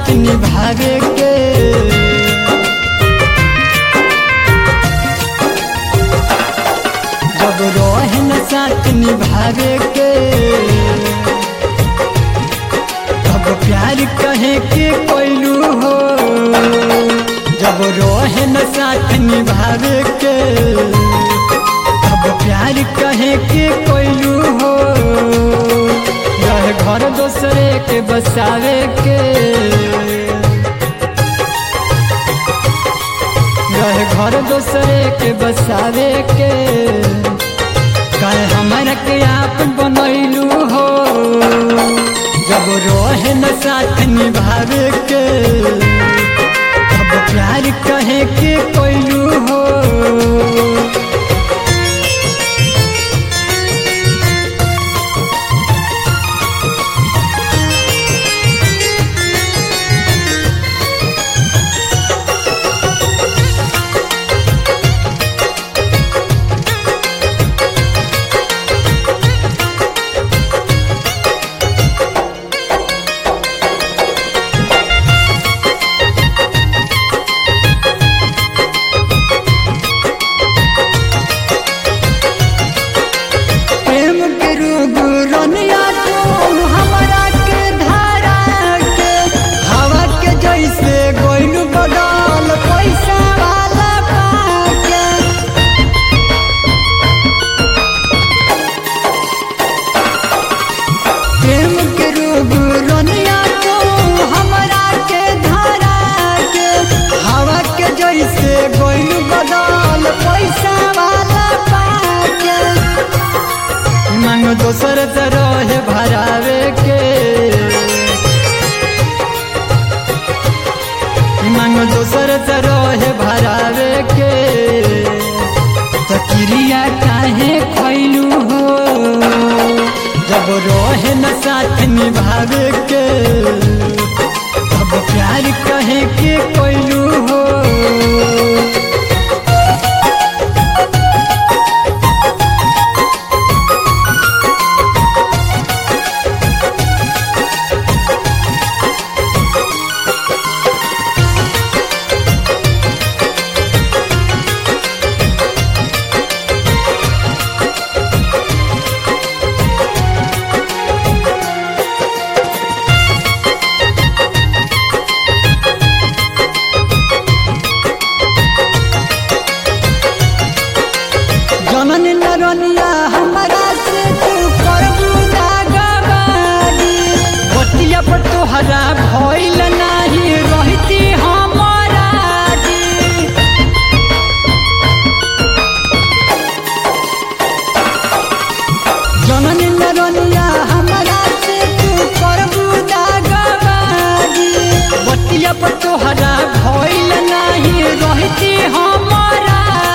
साथ निभावे के जब रहे न साथ निभावे के तब प्यार कहे के कोइलू हो जब रहे न साथ निभावे के तब प्यार कहे के कोइलू हो रहे घर दूसरे के बसावे के रहे घर दूसरे के बसावे के कहे हमारा के आप बनैलू हो जब रहे न साथ निभावे के तब प्यार कहे के कोइलू हो दोसर से रहे भरावे के मांग दोसर से रहे भरावे के तो क्रिया काहे खैलू हो जब रहे न साथ निभावे के तब प्यार कहे के कोइलू हो जननी नरनिया हमारा से तू करबू दागबाजी बतिया पर तोहरा भइल नाही रहती हमारा जी जननी नरनिया हमारा से तू करबू दागबाजी बतिया पर तोहरा भइल नाही रहती हमारा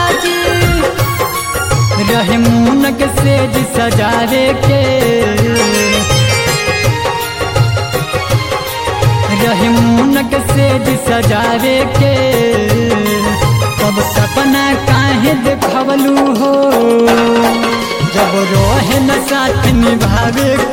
रहे मुनक सेज सजारे के रहे मुनक सेज सजारे के तब सपना काहे देखवलू हो जब रहे न साथ निभावे